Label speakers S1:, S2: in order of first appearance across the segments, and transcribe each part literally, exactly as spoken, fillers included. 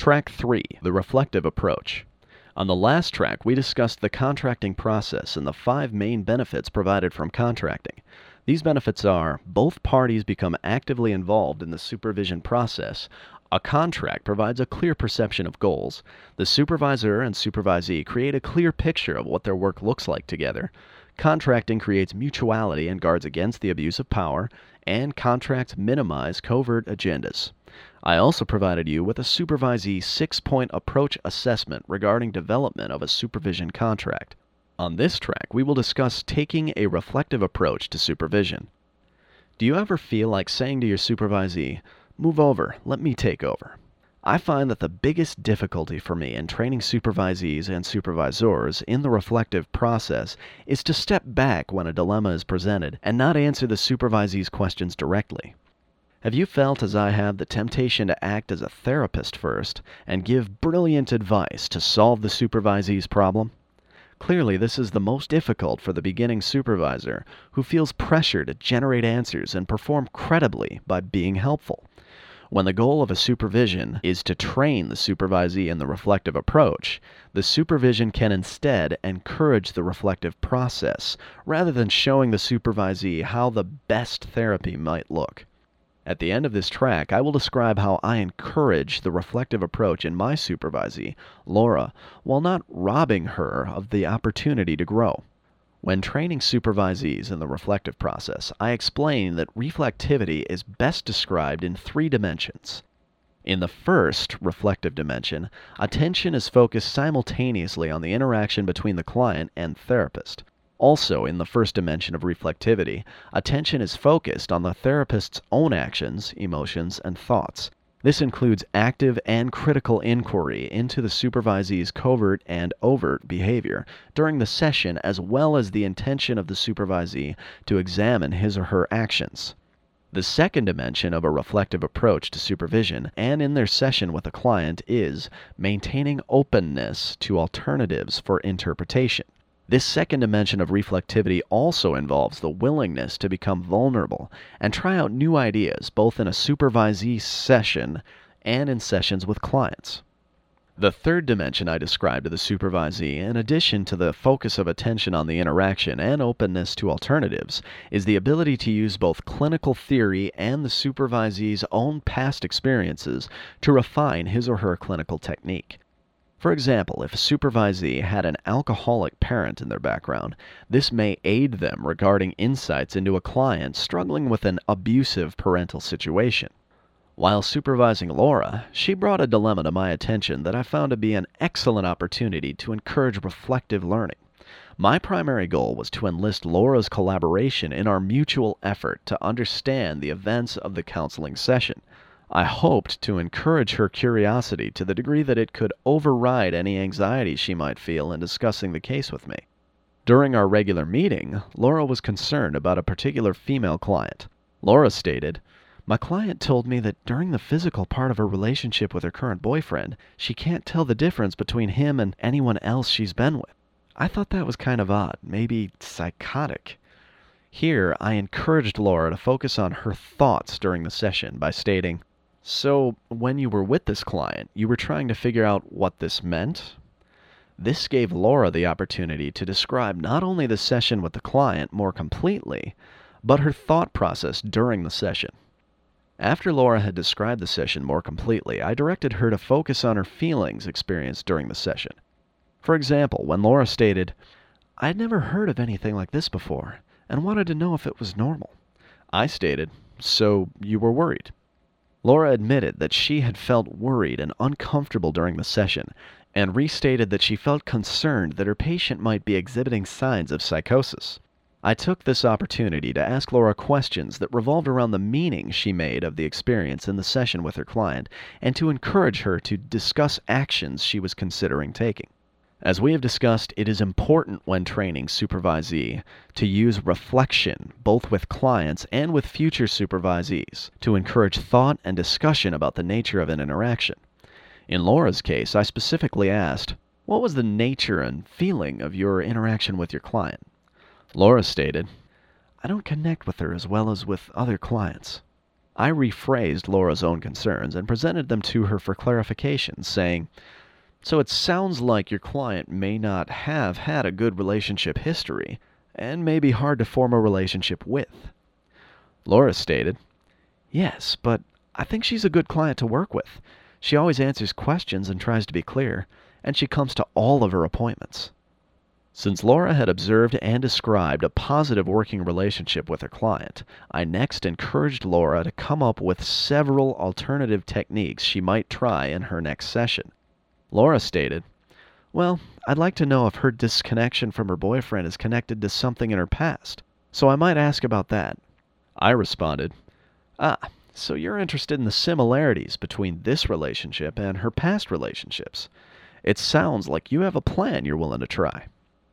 S1: Track three, the reflective approach. On the last track, we discussed the contracting process and the five main benefits provided from contracting. These benefits are: both parties become actively involved in the supervision process. A contract provides a clear perception of goals. The supervisor and supervisee create a clear picture of what their work looks like together. Contracting creates mutuality and guards against the abuse of power, and contracts minimize covert agendas. I also provided you with a supervisee six-point approach assessment regarding development of a supervision contract. On this track, we will discuss taking a reflective approach to supervision. Do you ever feel like saying to your supervisee, "Move over, let me take over"? I find that the biggest difficulty for me in training supervisees and supervisors in the reflective process is to step back when a dilemma is presented and not answer the supervisee's questions directly. Have you felt, as I have, the temptation to act as a therapist first and give brilliant advice to solve the supervisee's problem? Clearly, this is the most difficult for the beginning supervisor, who feels pressure to generate answers and perform credibly by being helpful. When the goal of a supervision is to train the supervisee in the reflective approach, the supervision can instead encourage the reflective process, rather than showing the supervisee how the best therapy might look. At the end of this track, I will describe how I encourage the reflective approach in my supervisee, Laura, while not robbing her of the opportunity to grow. When training supervisees in the reflective process, I explain that reflectivity is best described in three dimensions. In the first, reflective dimension, attention is focused simultaneously on the interaction between the client and therapist. Also, in the first dimension of reflectivity, attention is focused on the therapist's own actions, emotions, and thoughts. This includes active and critical inquiry into the supervisee's covert and overt behavior during the session, as well as the intention of the supervisee to examine his or her actions. The second dimension of a reflective approach to supervision and in their session with a client is maintaining openness to alternatives for interpretation. This second dimension of reflectivity also involves the willingness to become vulnerable and try out new ideas both in a supervisee session and in sessions with clients. The third dimension I described to the supervisee, in addition to the focus of attention on the interaction and openness to alternatives, is the ability to use both clinical theory and the supervisee's own past experiences to refine his or her clinical technique. For example, if a supervisee had an alcoholic parent in their background, this may aid them regarding insights into a client struggling with an abusive parental situation. While supervising Laura, she brought a dilemma to my attention that I found to be an excellent opportunity to encourage reflective learning. My primary goal was to enlist Laura's collaboration in our mutual effort to understand the events of the counseling session. I hoped to encourage her curiosity to the degree that it could override any anxiety she might feel in discussing the case with me. During our regular meeting, Laura was concerned about a particular female client. Laura stated, "My client told me that during the physical part of her relationship with her current boyfriend, she can't tell the difference between him and anyone else she's been with. I thought that was kind of odd, maybe psychotic." Here, I encouraged Laura to focus on her thoughts during the session by stating, "So, when you were with this client, you were trying to figure out what this meant?" This gave Laura the opportunity to describe not only the session with the client more completely, but her thought process during the session. After Laura had described the session more completely, I directed her to focus on her feelings experienced during the session. For example, when Laura stated, "I'd never heard of anything like this before, and wanted to know if it was normal," I stated, "So you were worried?" Laura admitted that she had felt worried and uncomfortable during the session, and restated that she felt concerned that her patient might be exhibiting signs of psychosis. I took this opportunity to ask Laura questions that revolved around the meaning she made of the experience in the session with her client, and to encourage her to discuss actions she was considering taking. As we have discussed, it is important when training supervisee to use reflection, both with clients and with future supervisees, to encourage thought and discussion about the nature of an interaction. In Laura's case, I specifically asked, "What was the nature and feeling of your interaction with your client?" Laura stated, "I don't connect with her as well as with other clients." I rephrased Laura's own concerns and presented them to her for clarification, saying, "So it sounds like your client may not have had a good relationship history and may be hard to form a relationship with." Laura stated, "Yes, but I think she's a good client to work with. She always answers questions and tries to be clear, and she comes to all of her appointments." Since Laura had observed and described a positive working relationship with her client, I next encouraged Laura to come up with several alternative techniques she might try in her next session. Laura stated, "Well, I'd like to know if her disconnection from her boyfriend is connected to something in her past, so I might ask about that." I responded, "Ah, so you're interested in the similarities between this relationship and her past relationships. It sounds like you have a plan you're willing to try."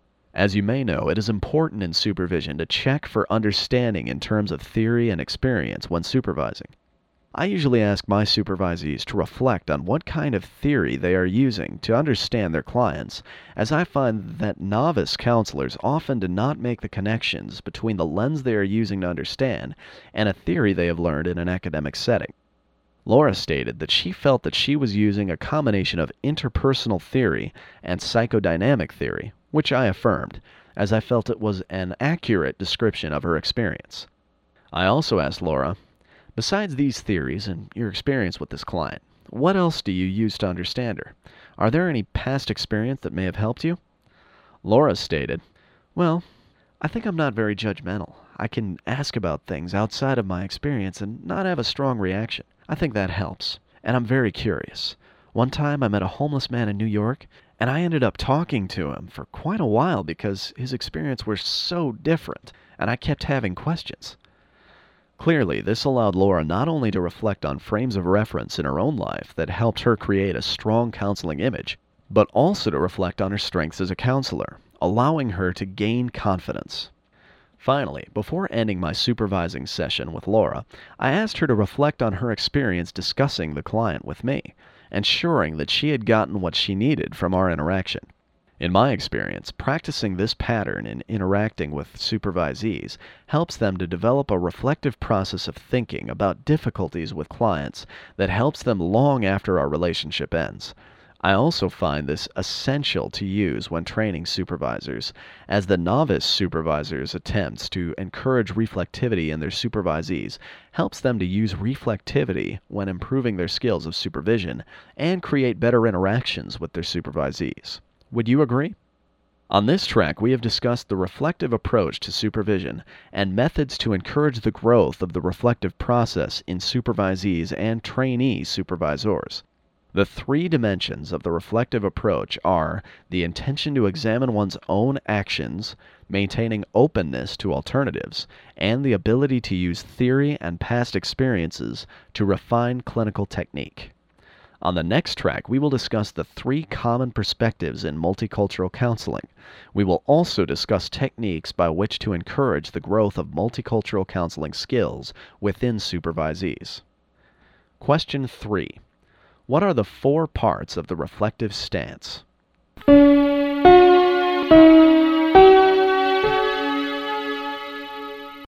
S1: As you may know, it is important in supervision to check for understanding in terms of theory and experience when supervising. I usually ask my supervisees to reflect on what kind of theory they are using to understand their clients, as I find that novice counselors often do not make the connections between the lens they are using to understand and a theory they have learned in an academic setting. Laura stated that she felt that she was using a combination of interpersonal theory and psychodynamic theory, which I affirmed, as I felt it was an accurate description of her experience. I also asked Laura, "Besides these theories and your experience with this client, what else do you use to understand her? Are there any past experience that may have helped you?" Laura stated, "Well, I think I'm not very judgmental. I can ask about things outside of my experience and not have a strong reaction. I think that helps, and I'm very curious. One time I met a homeless man in New York, and I ended up talking to him for quite a while because his experience was so different, and I kept having questions." Clearly, this allowed Laura not only to reflect on frames of reference in her own life that helped her create a strong counseling image, but also to reflect on her strengths as a counselor, allowing her to gain confidence. Finally, before ending my supervising session with Laura, I asked her to reflect on her experience discussing the client with me, ensuring that she had gotten what she needed from our interaction. In my experience, practicing this pattern in interacting with supervisees helps them to develop a reflective process of thinking about difficulties with clients that helps them long after our relationship ends. I also find this essential to use when training supervisors, as the novice supervisor's attempts to encourage reflectivity in their supervisees helps them to use reflectivity when improving their skills of supervision and create better interactions with their supervisees. Would you agree? On this track, we have discussed the reflective approach to supervision and methods to encourage the growth of the reflective process in supervisees and trainee supervisors. The three dimensions of the reflective approach are the intention to examine one's own actions, maintaining openness to alternatives, and the ability to use theory and past experiences to refine clinical technique. On the next track, we will discuss the three common perspectives in multicultural counseling. We will also discuss techniques by which to encourage the growth of multicultural counseling skills within supervisees. Question three. What are the four parts of the reflective stance?